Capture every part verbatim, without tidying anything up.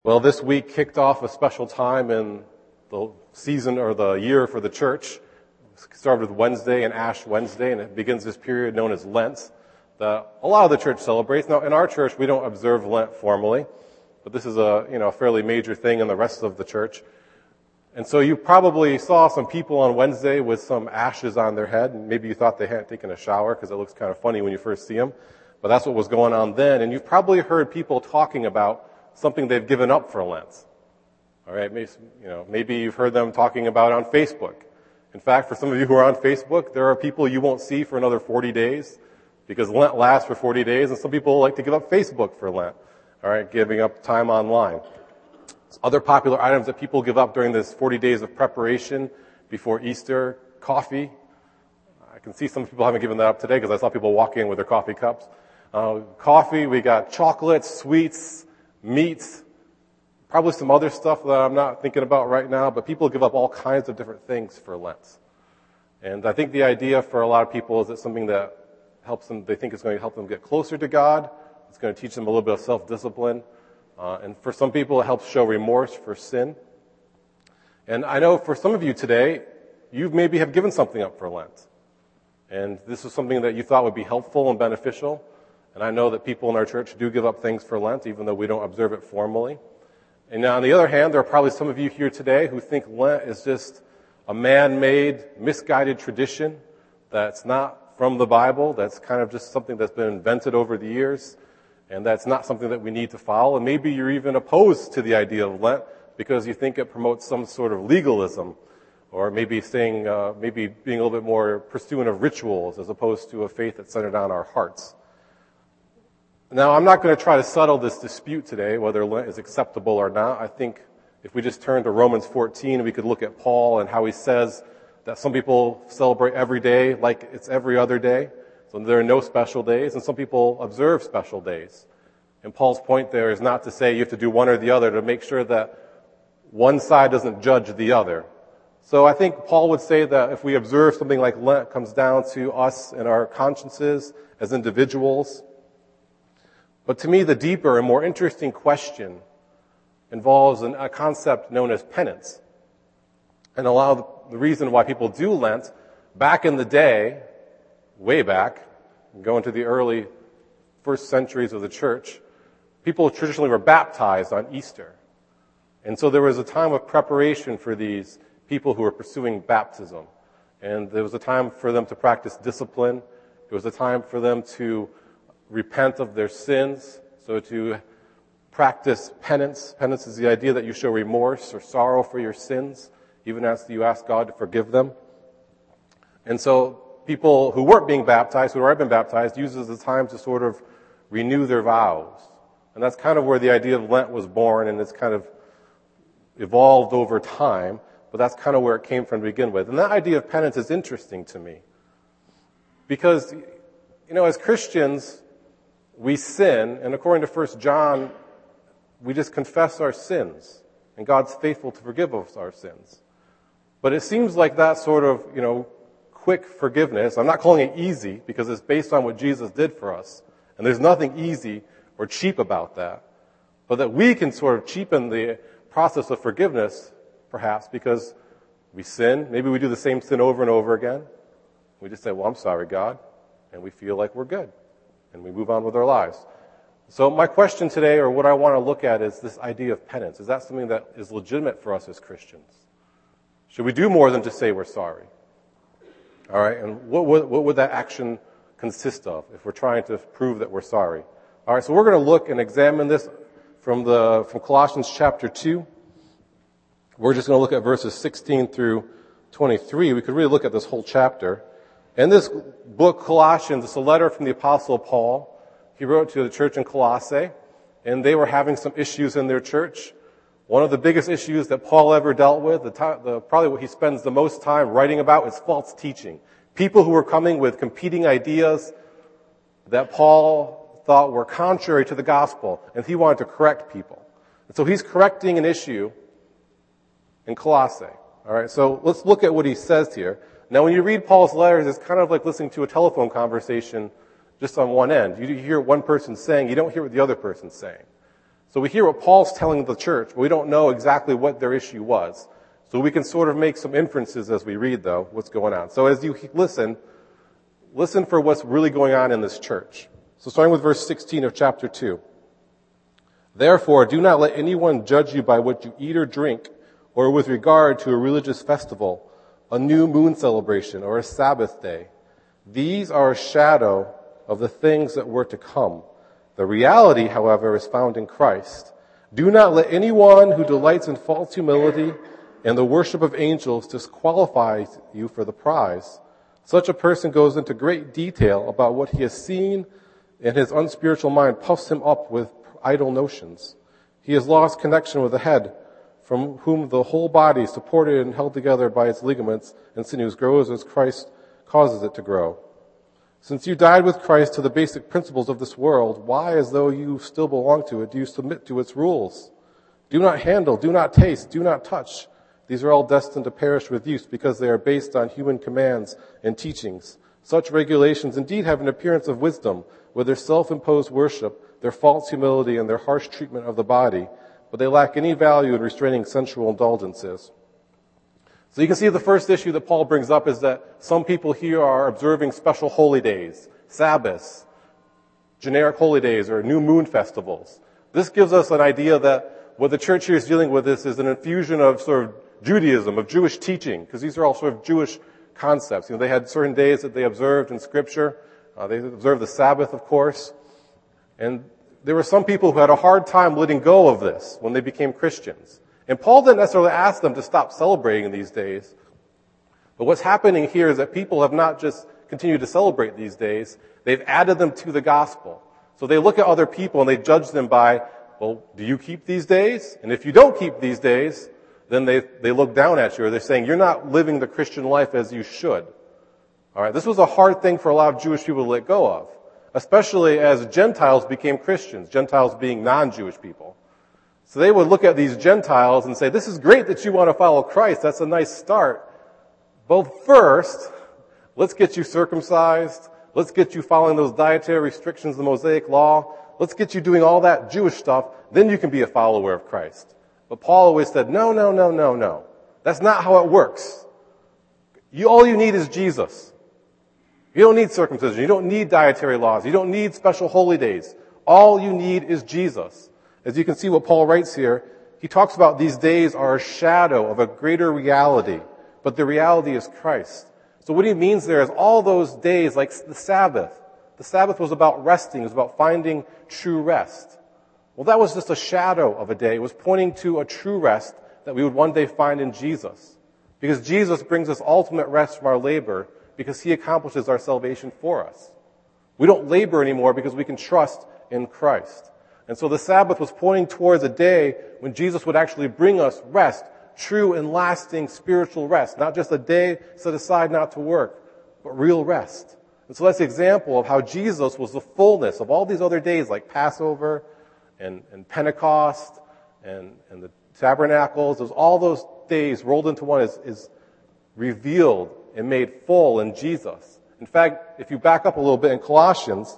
Well, this week kicked off a special time in the season or the year for the church. It started with Wednesday and Ash Wednesday, and it begins this period known as Lent that a lot of the church celebrates. Now, in our church, we don't observe Lent formally, but this is a, you know, a fairly major thing in the rest of the church. And so you probably saw some people on Wednesday with some ashes on their head, and maybe you thought they hadn't taken a shower because it looks kind of funny when you first see them. But that's what was going on then. And you've probably heard people talking about something they've given up for Lent. All right, maybe, you know, maybe you've heard them talking about on Facebook. In fact, for some of you who are on Facebook, there are people you won't see for another forty days because Lent lasts for forty days, and some people like to give up Facebook for Lent. All right, giving up time online. Other popular items that people give up during this forty days of preparation before Easter: coffee. I can see some people haven't given that up today because I saw people walk in with their coffee cups. Uh, coffee, we got chocolates, sweets, meats, probably some other stuff that I'm not thinking about right now, but people give up all kinds of different things for Lent. And I think the idea for a lot of people is it's something that helps them, they think it's going to help them get closer to God. It's going to teach them a little bit of self-discipline. Uh, and for some people, it helps show remorse for sin. And I know for some of you today, you maybe have given something up for Lent. And this is something that you thought would be helpful and beneficial. And I know that people in our church do give up things for Lent, even though we don't observe it formally. And now, on the other hand, there are probably some of you here today who think Lent is just a man-made, misguided tradition that's not from the Bible, that's kind of just something that's been invented over the years, and that's not something that we need to follow. And maybe you're even opposed to the idea of Lent because you think it promotes some sort of legalism, or maybe saying, uh, maybe being a little bit more pursuant of rituals as opposed to a faith that's centered on our hearts. Now, I'm not going to try to settle this dispute today, whether Lent is acceptable or not. I think if we just turn to Romans fourteen, we could look at Paul and how he says that some people celebrate every day like it's every other day. So there are no special days, and some people observe special days. And Paul's point there is not to say you have to do one or the other, to make sure that one side doesn't judge the other. So I think Paul would say that if we observe something like Lent, it comes down to us and our consciences as individuals. But to me, the deeper and more interesting question involves an, a concept known as penance. And a lot of the reason why people do Lent, back in the day, way back, going to the early first centuries of the church, people traditionally were baptized on Easter. And so there was a time of preparation for these people who were pursuing baptism. And there was a time for them to practice discipline. It was a time for them to repent of their sins, so to practice penance. Penance is the idea that you show remorse or sorrow for your sins, even as you ask God to forgive them. And so people who weren't being baptized, who had already been baptized, use it as a time to sort of renew their vows. And that's kind of where the idea of Lent was born, and it's kind of evolved over time, but that's kind of where it came from to begin with. And that idea of penance is interesting to me. Because, you know, as Christians, we sin, and according to First John, we just confess our sins, and God's faithful to forgive us our sins. But it seems like that sort of, you know, quick forgiveness, I'm not calling it easy, because it's based on what Jesus did for us, and there's nothing easy or cheap about that, but that we can sort of cheapen the process of forgiveness, perhaps, because we sin, maybe we do the same sin over and over again, we just say, well, I'm sorry, God, and we feel like we're good. And we move on with our lives. So my question today, or what I want to look at, is this idea of penance. Is that something that is legitimate for us as Christians? Should we do more than just say we're sorry? All right, and what would, what would that action consist of if we're trying to prove that we're sorry? All right, so we're going to look and examine this from the from Colossians chapter two. We're just going to look at verses sixteen through twenty-three. We could really look at this whole chapter. In this book, Colossians, it's a letter from the Apostle Paul. He wrote to the church in Colossae, and they were having some issues in their church. One of the biggest issues that Paul ever dealt with, the, time, the probably what he spends the most time writing about, is false teaching. People who were coming with competing ideas that Paul thought were contrary to the gospel, and he wanted to correct people. And so he's correcting an issue in Colossae. All right, so let's look at what he says here. Now, when you read Paul's letters, it's kind of like listening to a telephone conversation just on one end. You hear what one person saying, you don't hear what the other person's saying. So we hear what Paul's telling the church, but we don't know exactly what their issue was. So we can sort of make some inferences as we read, though, what's going on. So as you listen, listen for what's really going on in this church. So starting with verse sixteen of chapter two. Therefore, do not let anyone judge you by what you eat or drink, or with regard to a religious festival, a new moon celebration, or a Sabbath day. These are a shadow of the things that were to come. The reality, however, is found in Christ. Do not let anyone who delights in false humility and the worship of angels disqualify you for the prize. Such a person goes into great detail about what he has seen, and his unspiritual mind puffs him up with idle notions. He has lost connection with the head, from whom the whole body, supported and held together by its ligaments and sinews, grows as Christ causes it to grow. Since you died with Christ to the basic principles of this world, why, as though you still belong to it, do you submit to its rules? Do not handle, do not taste, do not touch. These are all destined to perish with use because they are based on human commands and teachings. Such regulations indeed have an appearance of wisdom, with their self-imposed worship, their false humility, and their harsh treatment of the body, but they lack any value in restraining sensual indulgences. So you can see the first issue that Paul brings up is that some people here are observing special holy days, Sabbaths, generic holy days, or new moon festivals. This gives us an idea that what the church here is dealing with is, is an infusion of sort of Judaism, of Jewish teaching, because these are all sort of Jewish concepts. You know, they had certain days that they observed in Scripture. Uh, they observed the Sabbath, of course. And there were some people who had a hard time letting go of this when they became Christians. And Paul didn't necessarily ask them to stop celebrating these days. But what's happening here is that people have not just continued to celebrate these days, they've added them to the gospel. So they look at other people and they judge them by, well, do you keep these days? And if you don't keep these days, then they, they look down at you, or they're saying, you're not living the Christian life as you should. All right, this was a hard thing for a lot of Jewish people to let go of, especially as Gentiles became Christians, Gentiles being non-Jewish people. So they would look at these Gentiles and say, this is great that you want to follow Christ. That's a nice start. But first, let's get you circumcised. Let's get you following those dietary restrictions, the Mosaic law. Let's get you doing all that Jewish stuff. Then you can be a follower of Christ. But Paul always said, no, no, no, no, no. That's not how it works. You, all you need is Jesus. You don't need circumcision. You don't need dietary laws. You don't need special holy days. All you need is Jesus. As you can see what Paul writes here, he talks about these days are a shadow of a greater reality, but the reality is Christ. So what he means there is all those days, like the Sabbath. The Sabbath was about resting. It was about finding true rest. Well, that was just a shadow of a day. It was pointing to a true rest that we would one day find in Jesus. Because Jesus brings us ultimate rest from our labor because he accomplishes our salvation for us. We don't labor anymore because we can trust in Christ. And so the Sabbath was pointing towards a day when Jesus would actually bring us rest, true and lasting spiritual rest, not just a day set aside not to work, but real rest. And so that's the example of how Jesus was the fullness of all these other days like Passover and, and Pentecost and, and the Tabernacles. There's all those days rolled into one is, is revealed and made full in Jesus. In fact, if you back up a little bit in Colossians,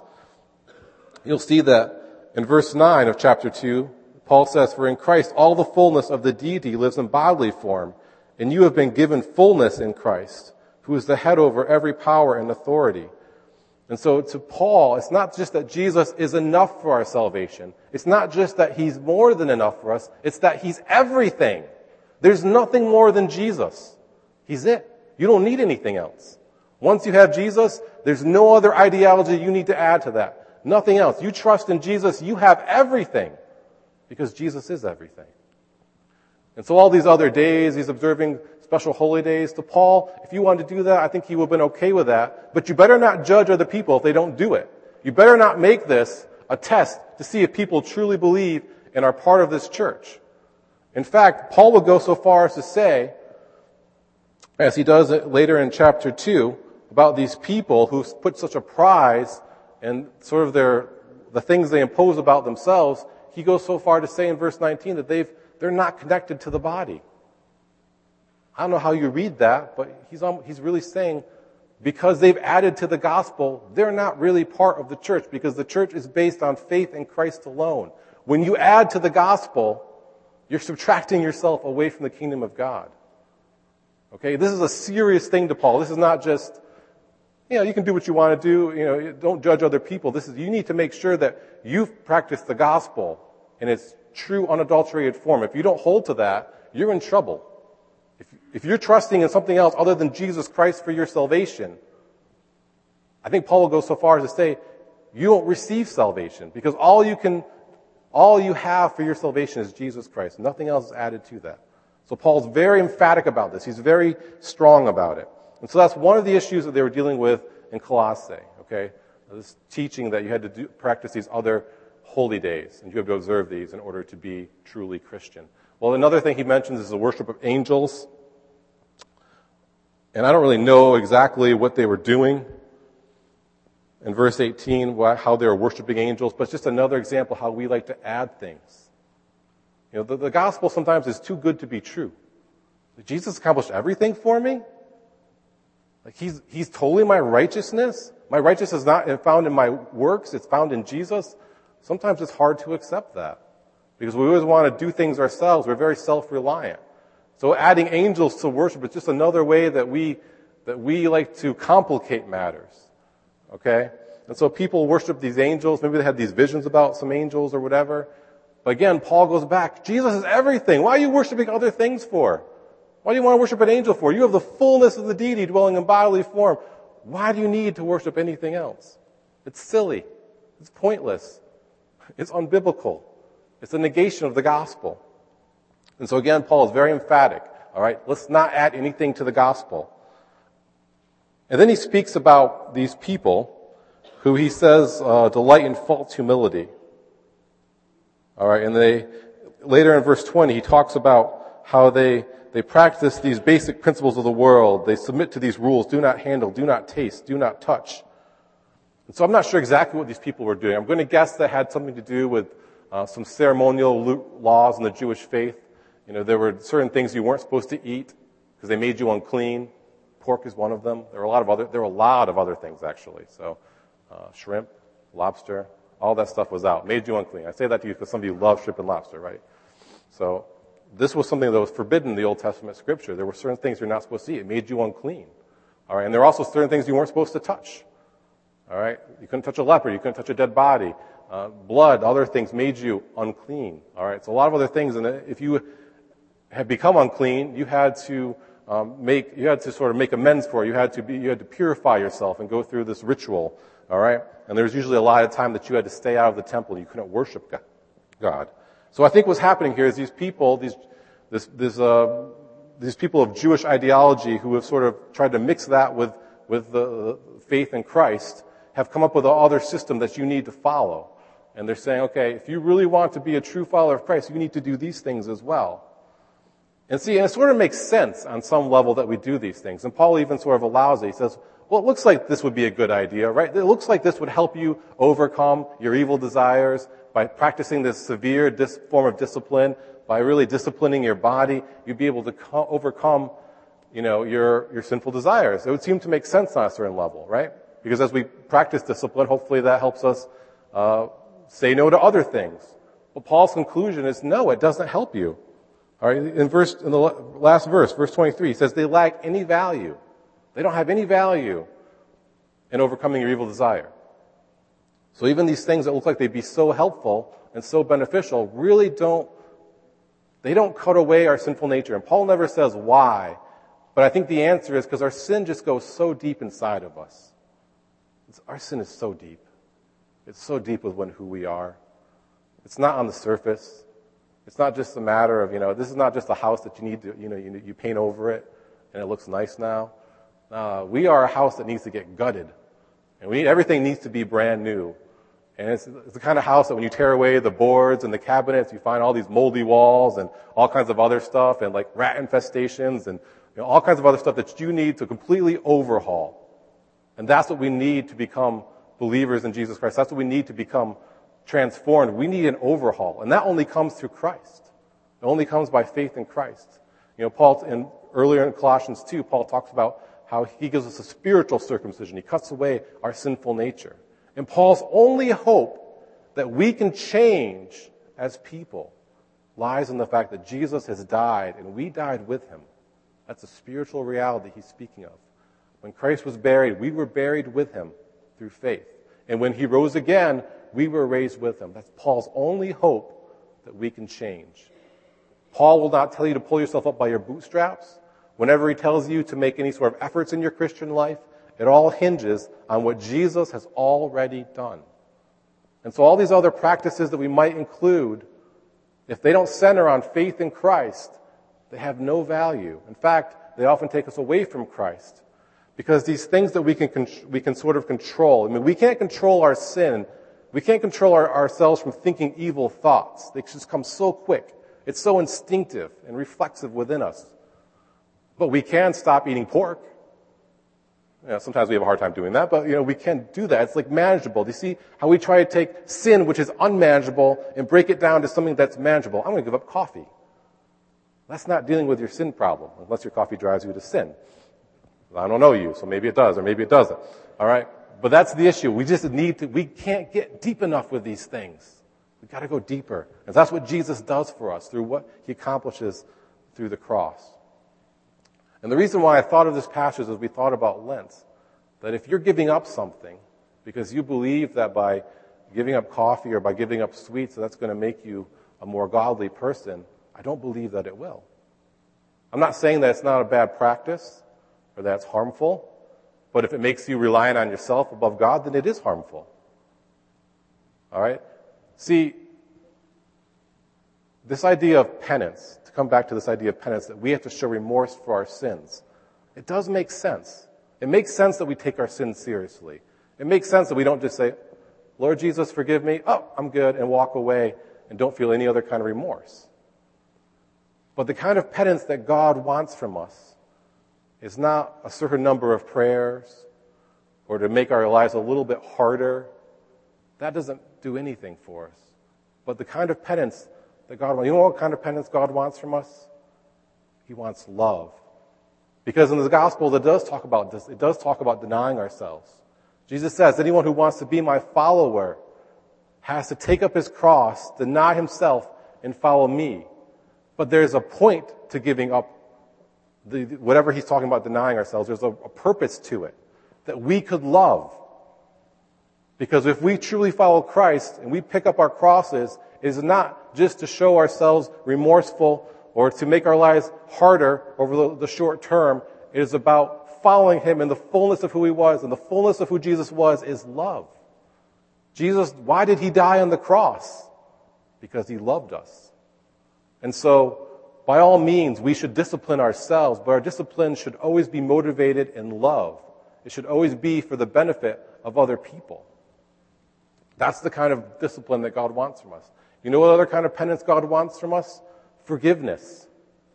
you'll see that in verse nine of chapter two, Paul says, for in Christ all the fullness of the deity lives in bodily form, and you have been given fullness in Christ, who is the head over every power and authority. And so to Paul, it's not just that Jesus is enough for our salvation. It's not just that he's more than enough for us. It's that he's everything. There's nothing more than Jesus. He's it. You don't need anything else. Once you have Jesus, there's no other ideology you need to add to that. Nothing else. You trust in Jesus, you have everything. Because Jesus is everything. And so all these other days, he's observing special holy days. To Paul, if you wanted to do that, I think he would have been okay with that. But you better not judge other people if they don't do it. You better not make this a test to see if people truly believe and are part of this church. In fact, Paul would go so far as to say, as he does it later in chapter two, about these people who put such a prize and sort of their, the things they impose about themselves, he goes so far to say in verse nineteen that they've, they're not connected to the body. I don't know how you read that, but he's, he's really saying because they've added to the gospel, they're not really part of the church because the church is based on faith in Christ alone. When you add to the gospel, you're subtracting yourself away from the kingdom of God. Okay, this is a serious thing to Paul. This is not just, you know, you can do what you want to do, you know, don't judge other people. This is, you need to make sure that you've practiced the gospel in its true, unadulterated form. If you don't hold to that, you're in trouble. If, if you're trusting in something else other than Jesus Christ for your salvation, I think Paul will go so far as to say, you don't receive salvation, because all you can, all you have for your salvation is Jesus Christ. Nothing else is added to that. So Paul's very emphatic about this. He's very strong about it. And so that's one of the issues that they were dealing with in Colossae, okay? This teaching that you had to do, practice these other holy days, and you have to observe these in order to be truly Christian. Well, another thing he mentions is the worship of angels. And I don't really know exactly what they were doing in verse eighteen, how they were worshiping angels, but it's just another example how we like to add things. You know, the, the gospel sometimes is too good to be true. Jesus accomplished everything for me? Like he's, he's totally my righteousness? My righteousness is not found in my works, it's found in Jesus? Sometimes it's hard to accept that. Because we always want to do things ourselves. We're very self-reliant. So adding angels to worship is just another way that we, that we like to complicate matters. Okay? And so people worship these angels. Maybe they had these visions about some angels or whatever. But again, Paul goes back. Jesus is everything. Why are you worshiping other things for? Why do you want to worship an angel for? You have the fullness of the deity dwelling in bodily form. Why do you need to worship anything else? It's silly. It's pointless. It's unbiblical. It's a negation of the gospel. And so again, Paul is very emphatic. All right, let's not add anything to the gospel. And then he speaks about these people who he says uh, delight in false humility. All right, and they later in verse twenty he talks about how they they practice these basic principles of the world. They submit to these rules: do not handle, do not taste, do not touch. And so I'm not sure exactly what these people were doing. I'm going to guess that had something to do with uh, some ceremonial laws in the Jewish faith. You know, there were certain things you weren't supposed to eat because they made you unclean. Pork is one of them. There were a lot of other. There were a lot of other things actually. So, uh, shrimp, lobster, all that stuff was out. Made you unclean. I say that to you because some of you love shrimp and lobster, right? So, this was something that was forbidden in the Old Testament Scripture. There were certain things you're not supposed to eat. It made you unclean. All right, and there were also certain things you weren't supposed to touch. All right, you couldn't touch a leper. You couldn't touch a dead body. Uh, blood, other things made you unclean. All right, so a lot of other things, and if you had become unclean, you had to um, make, you had to sort of make amends for it. You had to be, you had to purify yourself and go through this ritual. All right, and there was usually a lot of time that you had to stay out of the temple. You couldn't worship God. So I think what's happening here is these people, these, this, this, uh, these people of Jewish ideology who have sort of tried to mix that with, with the, the faith in Christ have come up with another system that you need to follow. And they're saying, okay, if you really want to be a true follower of Christ, you need to do these things as well. And see, and it sort of makes sense on some level that we do these things. And Paul even sort of allows it. He says, well, it looks like this would be a good idea, right? It looks like this would help you overcome your evil desires by practicing this severe dis- form of discipline, by really disciplining your body. You'd be able to co- overcome, you know, your, your sinful desires. It would seem to make sense on a certain level, right? Because as we practice discipline, hopefully that helps us uh, say no to other things. But Paul's conclusion is no, it doesn't help you. All right, in verse, in the last verse, verse twenty-three, he says they lack any value. They don't have any value in overcoming your evil desire. So even these things that look like they'd be so helpful and so beneficial really don't, they don't cut away our sinful nature. And Paul never says why, but I think the answer is because our sin just goes so deep inside of us. It's, our sin is so deep. It's so deep with who we are. It's not on the surface. It's not just a matter of, you know, this is not just a house that you need to, you know, you, you paint over it and it looks nice now. Uh, we are a house that needs to get gutted. And we, everything needs to be brand new. And it's, it's the kind of house that when you tear away the boards and the cabinets, you find all these moldy walls and all kinds of other stuff and like rat infestations and you know, all kinds of other stuff that you need to completely overhaul. And that's what we need to become believers in Jesus Christ. That's what we need to become transformed. We need an overhaul. And that only comes through Christ. It only comes by faith in Christ. You know, Paul, in, earlier in Colossians two, Paul talks about how he gives us a spiritual circumcision. He cuts away our sinful nature. And Paul's only hope that we can change as people lies in the fact that Jesus has died and we died with him. That's a spiritual reality he's speaking of. When Christ was buried, we were buried with him through faith. And when he rose again, we were raised with him. That's Paul's only hope that we can change. Paul will not tell you to pull yourself up by your bootstraps. Whenever he tells you to make any sort of efforts in your Christian life, it all hinges on what Jesus has already done. And so all these other practices that we might include, if they don't center on faith in Christ, they have no value. In fact, they often take us away from Christ. Because these things that we can we can sort of control, I mean, we can't control our sin. We can't control our, ourselves from thinking evil thoughts. They just come so quick. It's so instinctive and reflexive within us. But we can stop eating pork. You know, sometimes we have a hard time doing that, but you know, we can do that. It's like manageable. Do you see how we try to take sin, which is unmanageable, and break it down to something that's manageable? I'm going to give up coffee. That's not dealing with your sin problem, unless your coffee drives you to sin. I don't know you, so maybe it does, or maybe it doesn't. All right? But that's the issue. We just need to, we can't get deep enough with these things. We've got to go deeper. And that's what Jesus does for us through what he accomplishes through the cross. And the reason why I thought of this passage as we thought about Lent, that if you're giving up something because you believe that by giving up coffee or by giving up sweets, that's going to make you a more godly person, I don't believe that it will. I'm not saying that it's not a bad practice or that it's harmful, but if it makes you reliant on yourself above God, then it is harmful. All right? See, this idea of penance, to come back to this idea of penance, that we have to show remorse for our sins, it does make sense. It makes sense that we take our sins seriously. It makes sense that we don't just say, Lord Jesus, forgive me, oh, I'm good, and walk away and don't feel any other kind of remorse. But the kind of penance that God wants from us is not a certain number of prayers or to make our lives a little bit harder. That doesn't do anything for us. But the kind of penance that God wants, you know what kind of penance God wants from us? He wants love. Because in the Gospel, it does talk about this. It does talk about denying ourselves. Jesus says, anyone who wants to be my follower has to take up his cross, deny himself, and follow me. But there's a point to giving up the, whatever he's talking about denying ourselves. There's a, a purpose to it that we could love. Because if we truly follow Christ and we pick up our crosses, it is not just to show ourselves remorseful or to make our lives harder over the, the short term. It is about following him in the fullness of who he was, and the fullness of who Jesus was is love. Jesus, why did he die on the cross? Because he loved us. And so, by all means, we should discipline ourselves, but our discipline should always be motivated in love. It should always be for the benefit of other people. That's the kind of discipline that God wants from us. You know what other kind of penance God wants from us? Forgiveness.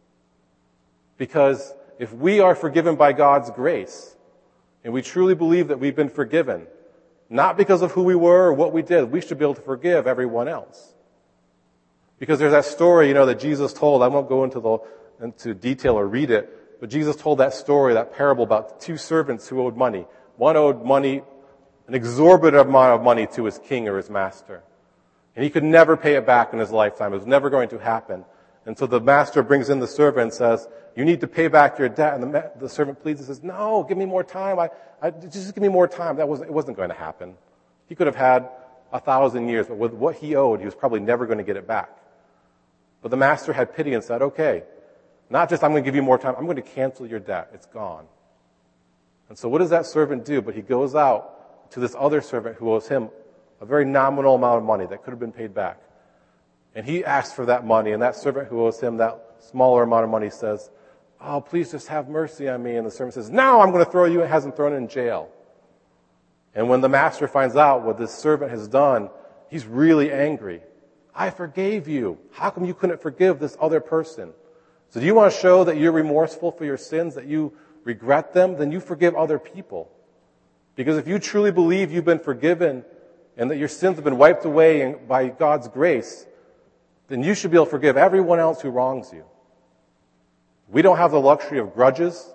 Because if we are forgiven by God's grace, and we truly believe that we've been forgiven, not because of who we were or what we did, we should be able to forgive everyone else. Because there's that story, you know, that Jesus told. I won't go into the into detail or read it, but Jesus told that story, that parable about two servants who owed money. One owed money, an exorbitant amount of money to his king or his master. And he could never pay it back in his lifetime. It was never going to happen. And so the master brings in the servant and says, you need to pay back your debt. And the, the servant pleads and says, no, give me more time. I, I, just give me more time. That wasn't, it wasn't going to happen. He could have had a thousand years, but with what he owed, he was probably never going to get it back. But the master had pity and said, okay, not just I'm going to give you more time, I'm going to cancel your debt. It's gone. And so what does that servant do? But he goes out to this other servant who owes him a very nominal amount of money that could have been paid back. And he asks for that money, and that servant who owes him that smaller amount of money says, oh, please just have mercy on me. And the servant says, no, I'm going to throw you, and has him thrown in jail. And when the master finds out what this servant has done, he's really angry. I forgave you. How come you couldn't forgive this other person? So do you want to show that you're remorseful for your sins, that you regret them? Then you forgive other people. Because if you truly believe you've been forgiven and that your sins have been wiped away by God's grace, then you should be able to forgive everyone else who wrongs you. We don't have the luxury of grudges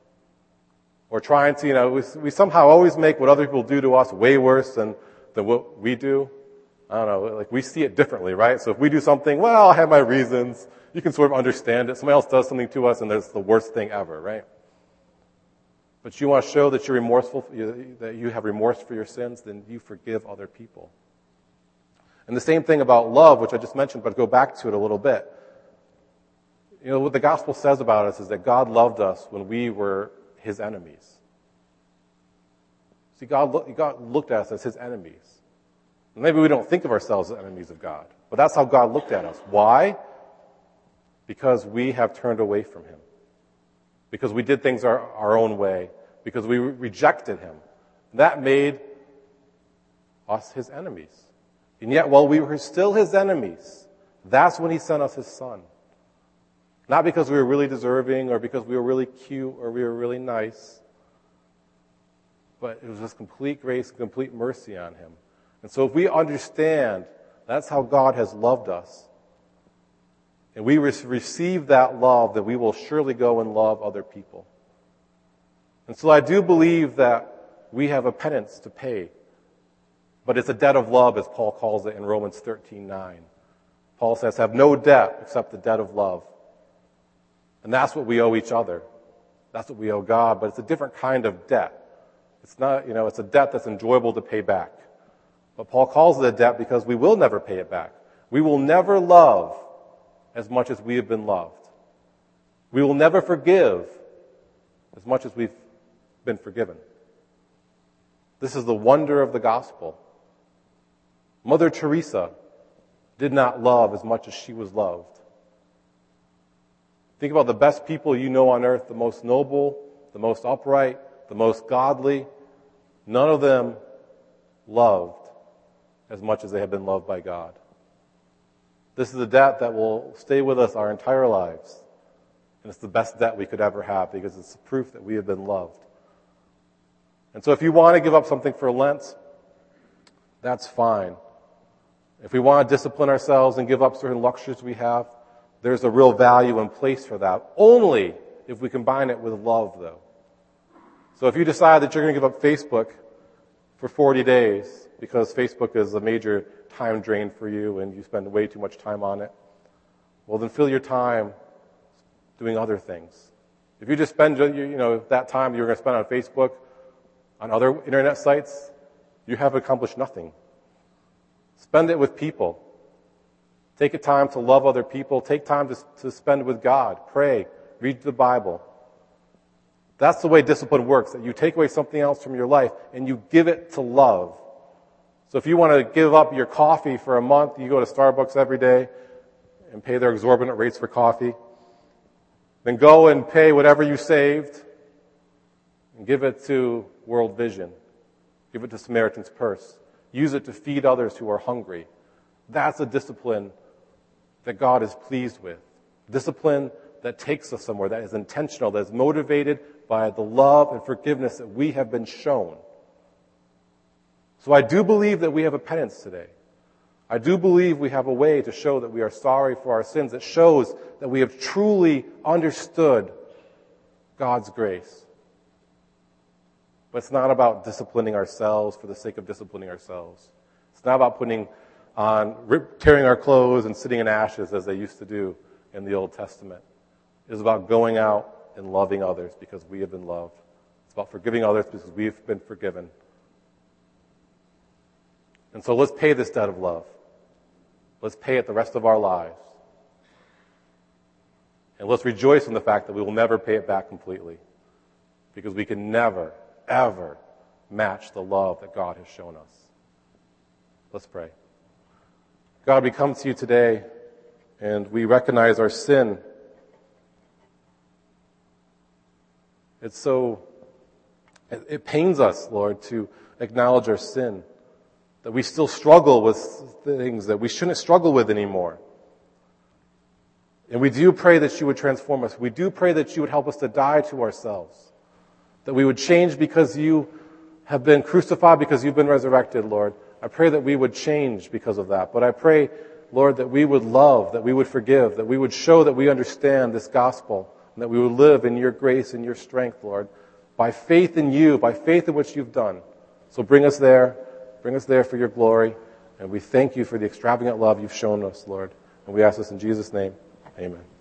or trying to, you know, we, we somehow always make what other people do to us way worse than, than what we do. I don't know, like we see it differently, right? So if we do something, well, I have my reasons. You can sort of understand it. Somebody else does something to us and it's the worst thing ever, right? But you want to show that you're remorseful, that you have remorse for your sins, then you forgive other people. And the same thing about love, which I just mentioned, but go back to it a little bit. You know, what the gospel says about us is that God loved us when we were his enemies. See, God, look, God looked at us as his enemies. And maybe we don't think of ourselves as enemies of God, but that's how God looked at us. Why? Because we have turned away from him. Because we did things our, our own way. Because we rejected him. That made us his enemies. And yet, while we were still his enemies, that's when he sent us his son. Not because we were really deserving or because we were really cute or we were really nice. But it was just complete grace, complete mercy on him. And so if we understand that's how God has loved us, and we receive that love, then we will surely go and love other people. And so I do believe that we have a penance to pay. But it's a debt of love, as Paul calls it in Romans thirteen nine. Paul says, have no debt except the debt of love. And that's what we owe each other. That's what we owe God, but it's a different kind of debt. It's not, you know, it's a debt that's enjoyable to pay back. But Paul calls it a debt because we will never pay it back. We will never love as much as we have been loved. We will never forgive as much as we've been forgiven. This is the wonder of the gospel. Mother Teresa did not love as much as she was loved. Think about the best people you know on earth, the most noble, the most upright, the most godly. None of them loved as much as they have been loved by God. This is a debt that will stay with us our entire lives. And it's the best debt we could ever have because it's the proof that we have been loved. And so if you want to give up something for Lent, that's fine. If we want to discipline ourselves and give up certain luxuries we have, there's a real value and place for that. Only if we combine it with love, though. So if you decide that you're going to give up Facebook for forty days because Facebook is a major time drain for you and you spend way too much time on it, well, then fill your time doing other things. If you just spend, you know, that time you're going to spend on Facebook, on other internet sites, you have accomplished nothing. Spend it with people. Take a time to love other people. Take time to, to spend with God. Pray. Read the Bible. That's the way discipline works, that you take away something else from your life and you give it to love. So if you want to give up your coffee for a month, you go to Starbucks every day and pay their exorbitant rates for coffee, then go and pay whatever you saved and give it to World Vision. Give it to Samaritan's Purse. Use it to feed others who are hungry. That's a discipline that God is pleased with. Discipline that takes us somewhere, that is intentional, that is motivated by the love and forgiveness that we have been shown. So I do believe that we have a penance today. I do believe we have a way to show that we are sorry for our sins. It shows that we have truly understood God's grace. But it's not about disciplining ourselves for the sake of disciplining ourselves. It's not about putting on, tearing our clothes and sitting in ashes as they used to do in the Old Testament. It is about going out and loving others because we have been loved. It's about forgiving others because we've been forgiven. And so let's pay this debt of love. Let's pay it the rest of our lives. And let's rejoice in the fact that we will never pay it back completely because we can never, ever match the love that God has shown us. Let's pray. God, we come to you today and we recognize our sin. It's so, it, it pains us, Lord, to acknowledge our sin, that we still struggle with things that we shouldn't struggle with anymore. And we do pray that you would transform us. We do pray that you would help us to die to ourselves, that we would change because you have been crucified, because you've been resurrected, Lord. I pray that we would change because of that. But I pray, Lord, that we would love, that we would forgive, that we would show that we understand this gospel, and that we would live in your grace and your strength, Lord, by faith in you, by faith in what you've done. So bring us there. Bring us there for your glory. And we thank you for the extravagant love you've shown us, Lord. And we ask this in Jesus' name. Amen.